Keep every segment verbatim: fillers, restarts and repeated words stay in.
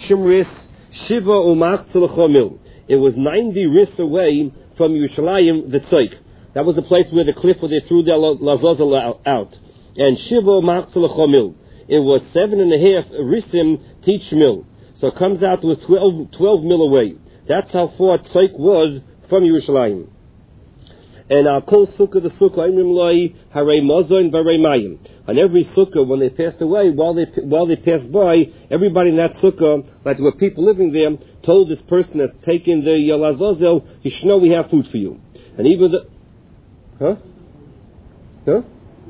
Shishim Ris Shiva Umach Tzilachomil. It was ninety ris away from Yerushalayim, the Tzoik. That was the place where the cliff where they threw their Lazozel out. And Shiva Umach Tzilachomil. It was seven and a half risim teach mil. So it comes out to twelve, twelve mil away. That's how far Tzoik was from Yerushalayim. And I'll call sukkah the sukkah Imrim Loi Harei Mazon Varei Mayim. On every sukkah, when they passed away, while they while they passed by, everybody in that sukkah, like there were people living there, told this person that's taking the Lazazel, you should know we have food for you. And even the huh? Huh?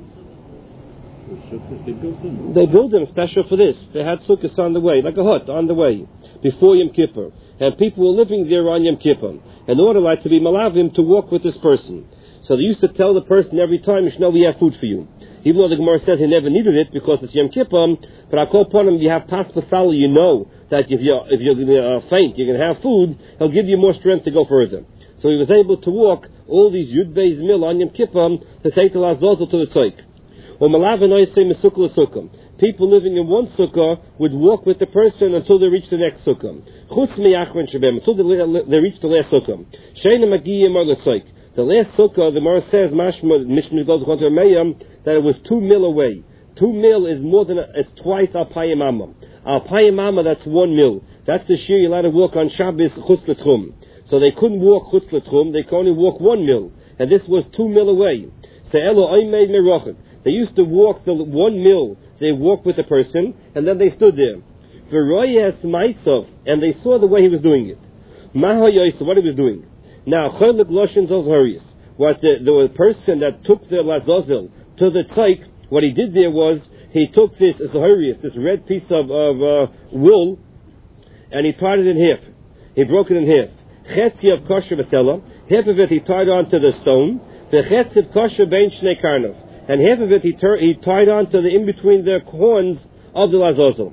They built them special for this. They had sukkahs on the way, like a hut on the way, before Yom Kippur. And people were living there on Yom Kippur, in order like to be malavim to walk with this person. So they used to tell the person every time, you should know we have food for you. Even though the Gemara says he never needed it because it's Yom Kippur, but I call upon him, you have pas pasal, you know that if you're, if you're going to uh, faint, you're going to have food, he'll give you more strength to go further. So he was able to walk all these Yud Beis Mil on Yom Kippur to take the Lazozel to the Tzoik. Or malavim oisei mesukah l'sukkah. People living in one sukkah would walk with the person until they reach the next sukkah. Chutz miyachron shabem, until they, they reach the last sukkah. Sheina magiyim or l'tzoik. The last sukkah, the Gemara says, Mashma, Mishnah goes to Mayam, that it was two mil away. Two mil is more than, a, it's twice Alpayim Amma. Alpayim Amma, that's one mil. That's the shear you're allowed to walk on Shabbos, Chutz l'tchum. So they couldn't walk Chutz l'tchum, they could only walk one mil. And this was two mil away. Se'elo oimei merochet. They used to walk the one mil. They walked with the person, and then they stood there. V'royes ma'isov, and they saw the way he was doing it. Mahayoysa, what he was doing. Now, Cholik Loshin Zolharius was the, the person that took the Lazozel to the Tzoik. What he did there was, he took this Zolharius, this red piece of, of uh, wool, and he tied it in half. He broke it in half. Chetzi of kosher v'sela, half of it he tied onto the stone, the chetzi of kosher bein shnei karnav. And half of it he, tur- he tied on to the in between the horns of the Lazozel.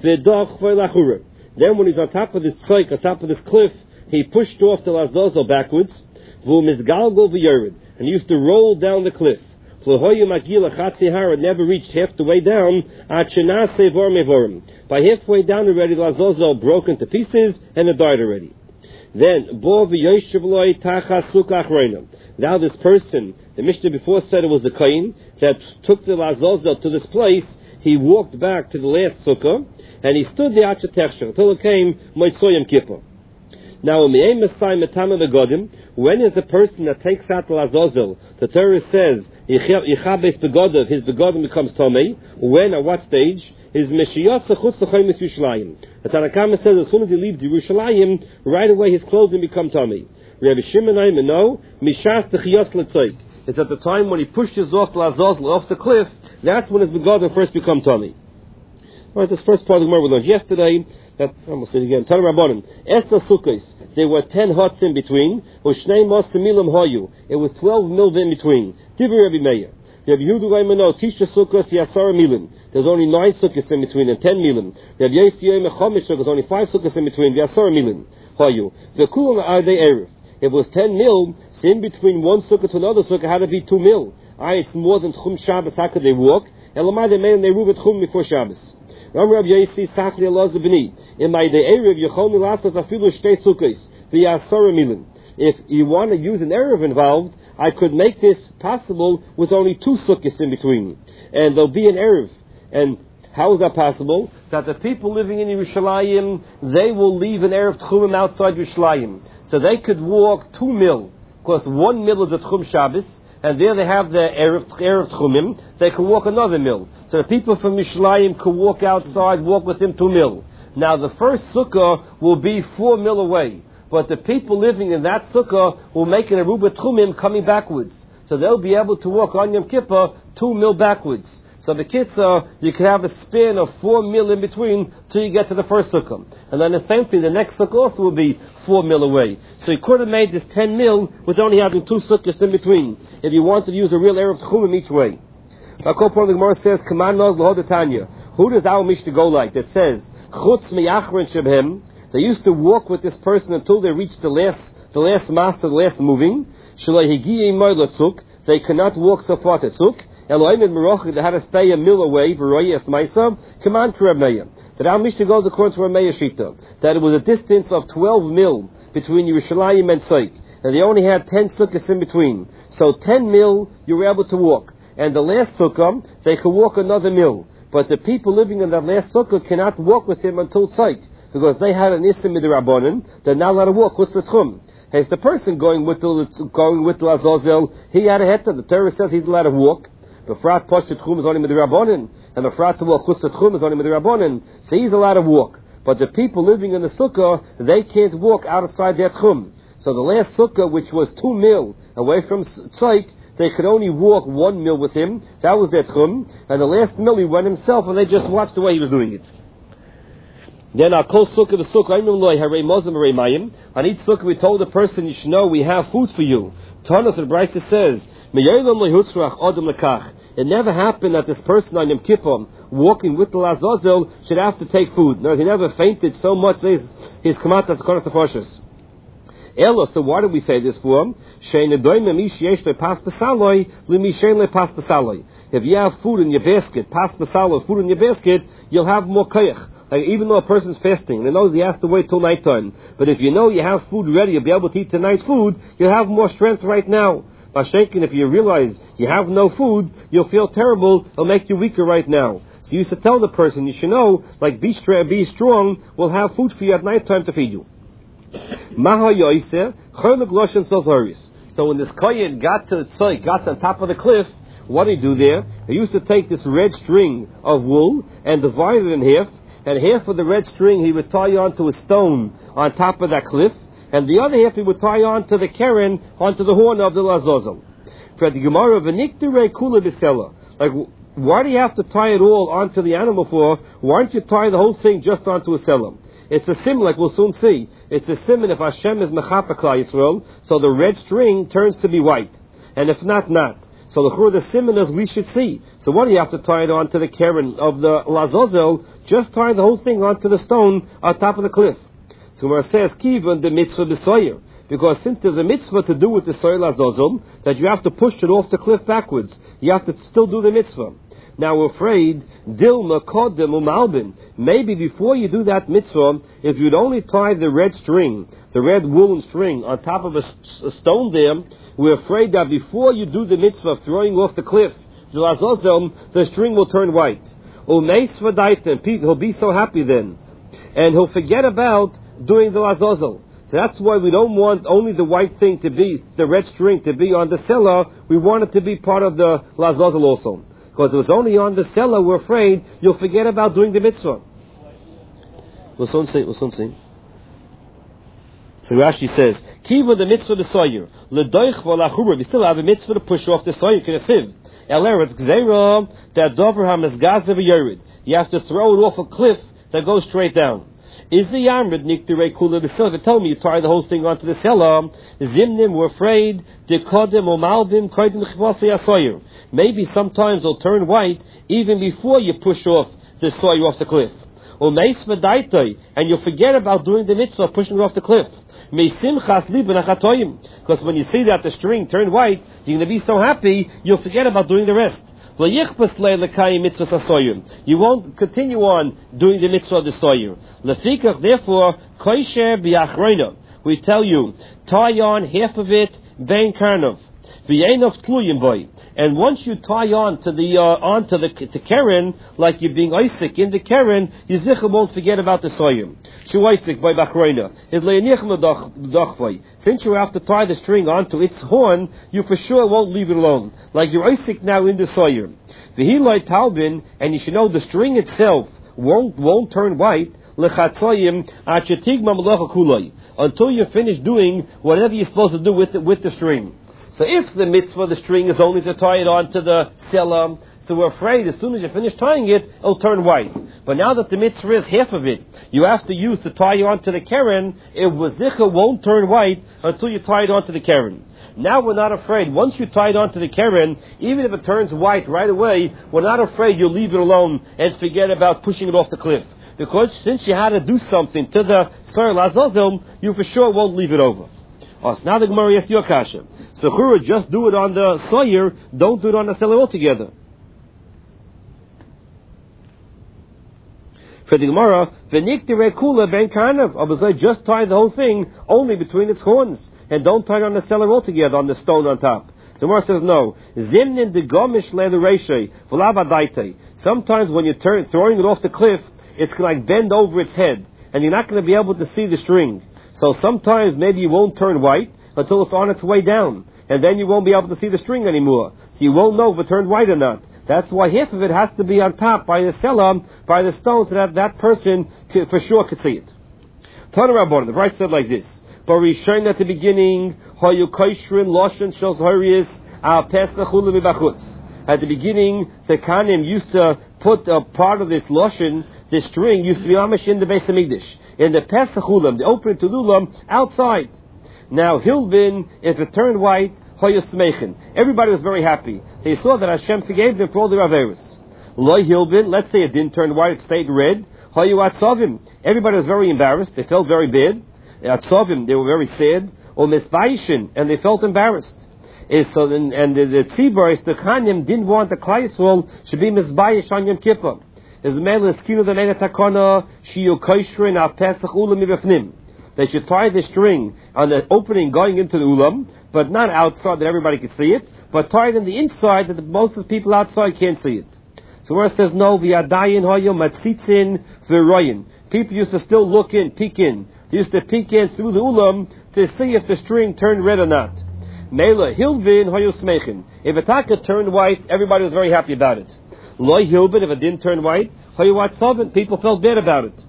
Then when he's on top of this tzoik, on top of this cliff, he pushed off the Lazozel backwards. And he used to roll down the cliff. It never reached half the way down. By halfway down already, the Lazozel broke into pieces and it died already. Then, now this person, the Mishnah before said it was the Kain that took the Lazozel to this place. He walked back to the last sukkah and he stood there at until it came Motzei Yom Kippur. Now, when is the person that takes out the Lazozel? The Torah says Yichabes begodav, his begodim becomes Tomei. When, at what stage? Is Meshiyot Chutz l'Chomis Yerushalayim. The Tanna Kama says as soon as he leaves Yerushalayim, right away his clothing become Tomei. Rabbi Shimon no, Mishas Techiyos L'Tzoik. It's at the time when he pushes off the Lazozel off the cliff, that's when his begodim first become Tomei. Alright, this first part of the Gemara we learned yesterday. That, I'm going to say it again. Tana Rabbanim. Esther Sukkos. There were ten huts in between. Ushnei Mos Milim Hoyu. It was twelve mil in between. Divrei Rabbi Meir. Rabbi Yehuda Raimano. Tisha Sukkos Yasara Milim. There's only nine sukkos in between and ten milim. Rabbi Yossi Yom Chomish Sukkos. There's only five sukkos in between. Yasara Milim Hoyu. The Kulam Adei Erev. It was ten mil. So in between one sukkah to another sukkah had to be two mil. Ah, it's more than Tchum Shabbos. How could they walk? Elamai they made and they move at Tchum before Shabbos. Ram Rabbi Yossi Sachli Elaz B'ni. In my day Erev Yechol Milasas Afilu Shtei Sukkos V'Yasara Milim. If you want to use an Erev involved, I could make this possible with only two sukkahs in between, and there'll be an Erev. And how is that possible? That the people living in Yerushalayim, they will leave an Erev Tchumim outside Yerushalayim, so they could walk two mil, because one mil is a Tchum Shabbos, and there they have the Erev, Erev Tchumim. They can walk another mil. So the people from Yerushalayim could walk outside, walk with him two mil. Now the first sukkah will be four mil away, but the people living in that sukkah will make an Aruba Tchumim coming backwards. So they'll be able to walk on Yom Kippur two mil backwards. So the Kitzah, you can have a span of four mil in between till you get to the first sukkah. And then the same thing, the next sukkah also will be four mil away. So you could have made this ten mil with only having two sukkahs in between, if you wanted to use a real Erev Tchumim each way. The Gemara says, who does our Mishnah go like? That says, Chutz miyachron shebhem. They used to walk with this person until they reached the last, the last master, the last moving. They cannot walk so far to tzuk. Elohim and Merochik, they had to stay a mil away, V'royes Maisa, command to Rameya. That our Mishnah goes according to Rameya Shita, that it was a distance of twelve mil between Yerushalayim and Tzaik, and they only had ten sukkahs in between. So ten mil, you were able to walk. And the last sukkah, they could walk another mil. But the people living in that last sukkah cannot walk with him until Tzaik, because they had an Issim Midrabanan, they're not allowed to walk, Chutz L'Tchum. As the person going with the, going with the Azazel, he had a heta. The Torah says he's allowed to walk. Befrat Posh Tchum is only Midrabanan, and Befrat to walk Chutz L'Tchum is only Midrabanan. So he's allowed to walk. But the people living in the sukkah, they can't walk outside their Tchum. So the last sukkah, which was two mil away from Tzaik, they could only walk one mil with him. That was their Tchum. And the last mil he went himself, and they just watched the way he was doing it. Then our kol sukkah the sukkah on each sukkah we told the person, you should know we have food for you. Tanos and Brisa says, it never happened that this person on Yom Kippur walking with the Lazazel should have to take food. No, he never fainted so much his his kamatas konas tefashos. Elo, so why do we say this for him? If you have food in your basket, pas pasalo, food in your basket, you'll have more koyach. Like, even though a person's fasting, they know he has to wait till nighttime. But if you know you have food ready, you'll be able to eat tonight's food, you'll have more strength right now. Bashakin, if you realize you have no food, you'll feel terrible, it'll make you weaker right now. So you used to tell the person, you should know, like, be, stra- be strong, we'll have food for you at nighttime to feed you. Maha Yoise, Chorlik Loshen Sozoris. So when this Kohen got to the Tzaik, got to the top of the cliff, what did he do there? He used to take this red string of wool and divide it in half, and half of the red string he would tie onto a stone on top of that cliff, and the other half he would tie onto the keren, onto the horn of the Lazazel. For the Gemara, V'nikterei kula b'sela. Like, why do you have to tie it all onto the animal for? Why don't you tie the whole thing just onto a selah? It's a sim, like we'll soon see. It's a simon if Hashem is Mechapa Klal Yisrael, so the red string turns to be white. And if not, not. So the chur, the simon is we should see. So what do you have to tie it onto the keren of the Lazazel? Just tie the whole thing onto the stone on top of the cliff. So where it says, Kivan the mitzvah b'soyer. Because since there's a mitzvah to do with the soyer Lazazel, that you have to push it off the cliff backwards. You have to still do the mitzvah. Now we're afraid, Dilma Kodem Umalbin. Maybe before you do that mitzvah, if you'd only tie the red string, the red woolen string, on top of a, a stone there, we're afraid that before you do the mitzvah of throwing off the cliff, the string will turn white. He'll be so happy then. And he'll forget about doing the Lazazel. So that's why we don't want only the white thing to be, the red string to be on the selah, we want it to be part of the Lazazel also. Because it was only on the selah, we're afraid you'll forget about doing the mitzvah. We'll soon see, we'll soon see. So Rashi says, Kiva the mitzvah the soyer, ledoich v'lachubra, we still have a mitzvah to push off the soyer, kinesiv. Eleretz gzeira, that dover ha-mezgazev yored. You have to throw it off a cliff that goes straight down. Is the yamrid nikterei kula b'silva? Tell me you tie the whole thing onto the selah. Zimnim, we're afraid. Dekodem or malbim koydem chivasi asoyer. Maybe sometimes it'll turn white even before you push off the soyer off the cliff. Or meis v'daitoi, and you'll forget about doing the mitzvah, pushing it off the cliff. Because when you see that the string turned white, you're going to be so happy you'll forget about doing the rest. You won't continue on doing the mitzvah of the soyer. Therefore, we tell you, tie on half of it, bein karnov, and once you tie on to the uh, onto the to keren, like you're being Isaac in the keren, you zichah won't forget about the soyer. Shu Isaac by bachreina is le'enichma. Since you have to tie the string onto its horn, you for sure won't leave it alone. Like you're Isaac now in the soyer. The hilai talbin, and you should know the string itself won't won't turn white. Lechatzoyim achetigma malacha kulai, until you finish doing whatever you're supposed to do with the, with the string. So if the mitzvah, the string, is only to tie it onto the selah, so we're afraid as soon as you finish tying it, it'll turn white. But now that the mitzvah is half of it, you have to use to tie it onto the keren, it wazicha won't turn white until you tie it onto the keren. Now we're not afraid. Once you tie it onto the keren, even if it turns white right away, we're not afraid you'll leave it alone and forget about pushing it off the cliff. Because since you had to do something to the Soyer Lazazel, you for sure won't leave it over. Oh, so now the Gemara asks your kasha. So Chura, just do it on the Sawyer, don't do it on the cellar altogether. For the Gemara, v'niktere kula ben karnav. Abazai, just tie the whole thing only between its horns, and don't tie it on the cellar altogether, on the stone on top. So Gemara says no. Zimnin de gomish le'lereshe v'lavadaite. Sometimes when you're turn, throwing it off the cliff, it's going to like bend over its head, and you're not going to be able to see the string. So sometimes maybe you won't turn white until it's on its way down, and then you won't be able to see the string anymore. So you won't know if it turned white or not. That's why half of it has to be on top by the selam, by the stone, so that that person could, for sure could see it. Tana Rabbon, the Bryce said like this: Barishain at the beginning, Hayu Kaishrin Loshen Shos Harius Al Pesach Ulu Mibachutz. At the beginning, the Kanim used to put a part of this Loshen, this string, used to be Amish in the Beis Hamikdash, in the Pesach Ulam, the open to Ulam, outside. Now Hilbin, if it turned white, everybody was very happy. They saw that Hashem forgave them for all their averos. Loi Hilbin, let's say it didn't turn white, it stayed red. Hayu everybody was very embarrassed. They felt very bad. Atzovim, they were very sad. Or Misbaishin, and they felt embarrassed. And so then, and the, the Tzibur, the Chanim, didn't want the Klai Yisrael should be Misbaish on Yom Kippur. As a man, the skin of the Leila Takana, Shiyu Koishrin al Pesach Ulam Ibafnim. They should tie the string on the opening going into the Ulam, but not outside that everybody could see it, but tie it in the inside that the, most of the people outside can't see it. So where it says no, v'yadayin hoyo matzitzin v'royin. People used to still look in, peek in. They used to peek in through the Ulam to see if the string turned red or not. Mela hilvin hoyo smechin. If a taka turned white, everybody was very happy about it. Loi hilvin, if it didn't turn white, hoyo watzovin, people felt bad about it.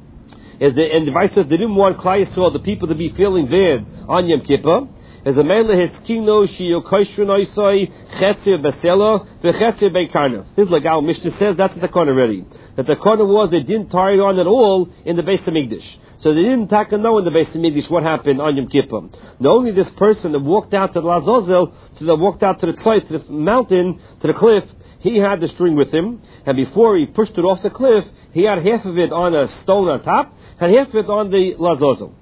As the, and the Vice says they didn't want Klai Yisrael, the people, to be feeling bad on Yom Kippur. As a man leheskino shiyo koishron oisoi chetzer basela v'chetzer beikarna. This is like our Mishnah says. That's what the corner already. That the corner was they didn't tie it on at all in the Beis Hamikdash. So they didn't take a know in the Beis Hamikdash what happened on Yom Kippur. Not only this person that walked out to the Lazozel, to the walked out to the tzayt, to this mountain, to the cliff. He had the string with him, and before he pushed it off the cliff, he had half of it on a stone on top, and half of it on the Lazozel.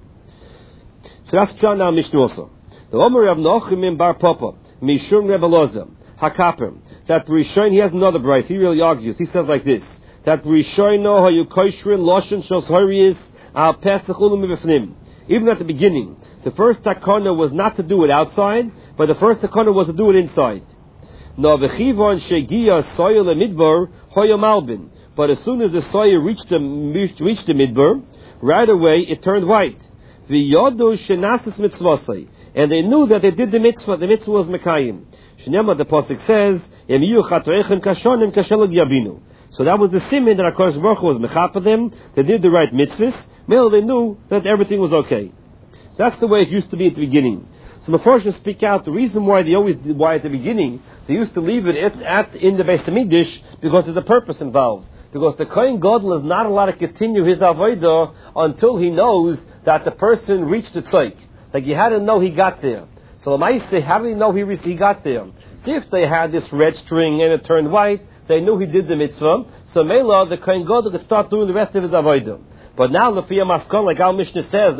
So that's John now Mishnah also. The Omer of Nochim Bar Papa, Mishum Rebelozah, Hakaper, that Rishon, he has another price, he really argues, he says like this, that Rishon no hayu koishrin loshen shos hariyis al pesach ulam mibefnim. Even at the beginning, the first takana was not to do it outside, but the first takana was to do it inside. No v'chivon shegia soya lemidbar hoya malbin. But as soon as the soya reached the reached the midbar, right away it turned white. V'yodu shenasis mitzvasei, and they knew that they did the mitzvah. The mitzvah was mekayim. Shnema, the pasuk says, Em yu chatoechem kashonim kashelag yabinu. So that was the siman that HaKadosh Baruch Hu was mechapa them. They did the right mitzvahs. Well, they knew that everything was okay. So that's the way it used to be at the beginning. So Mefarshim speak out the reason why they always did, why at the beginning they used to leave it at, at in the Beis Hamikdash, because there's a purpose involved. Because the Kohen Gadol is not allowed to continue his avodah until he knows that the person reached the tzayk. Like you had to know he got there. So Lamaise, how do you know he re- he got there? If they had this red string and it turned white, they knew he did the mitzvah. So Mela, the Kohen Gadol could start doing the rest of his avodah. But now, Lefiyah Maskon, like our Mishnah says,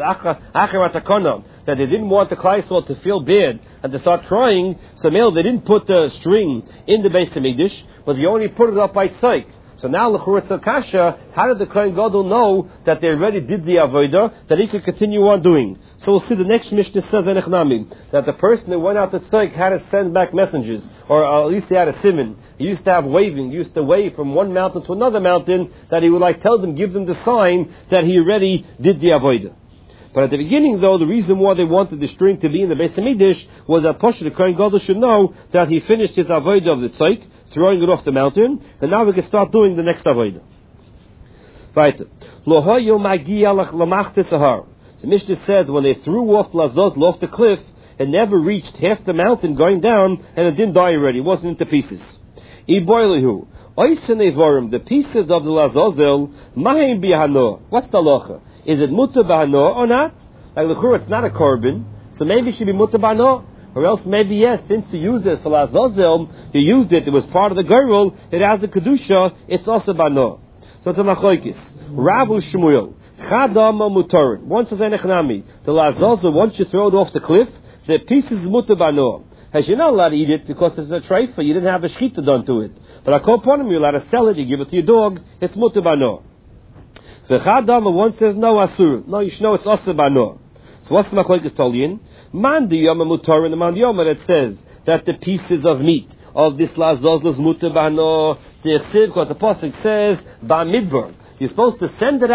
that they didn't want the Klai Yisrael to feel bad and to start crying, so Mela, they didn't put the string in the Beis Hamikdash, but they only put it up by tzayk. So now, L'churetz Kasha, how did the Kohen Gadol know that they already did the avodah, that he could continue on doing? So we'll see the next Mishnah says, that the person who went out to tzayk had to send back messengers, or at least he had a siman. He used to have waving, he used to wave from one mountain to another mountain, that he would like tell them, give them the sign that he already did the avodah. But at the beginning, though, the reason why they wanted the string to be in the Beis Hamikdash was that Pasha, the Kohen Gadol, should know that he finished his avodah of the tzayk, throwing it off the mountain, and now we can start doing the next avodah. Right. The Mishnah says when they threw off Lazos off the cliff, it never reached half the mountain going down, and it didn't die already. It wasn't into pieces. Iboilihu. The pieces of the Lazozel, Mahim bihano. What's the locha? Is it muta bahano or not? Like the Chur, it's not a korban, so maybe it should be muta bahano. Or else maybe yes, since you used it for Lazozel, you used it, it was part of the girl, it has a kedusha, it's also bahano. So it's a machoikis. Ravu Shmuel. Chadam mutar. Once it's enechnami. The Lazozel, once you throw it off the cliff, The piece is mutter bano. As you're not allowed to eat it because it's a treifa, you didn't have a shechita done to it. But a koponim, you're allowed to sell it, you give it to your dog, it's mutter bano. The chadam, one says no asur. No, you should know it's asur bano. So what's the machlokes tolin? Man di yom mutar, and the man di yom that says that the pieces of meat of this lazozlos mutter bano, the chsiv, because the pasuk says ba midbar. You're supposed to send it out.